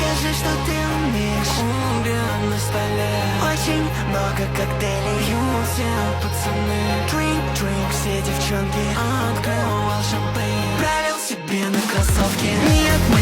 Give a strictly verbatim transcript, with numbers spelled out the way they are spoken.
Покажи, что ты умеешь. Ужин на столе, Очень много коктейлей пьют все пацаны. Drink, drink, все девчонки. Открывал шампейн, Правил себе на кроссовке. Нет, мы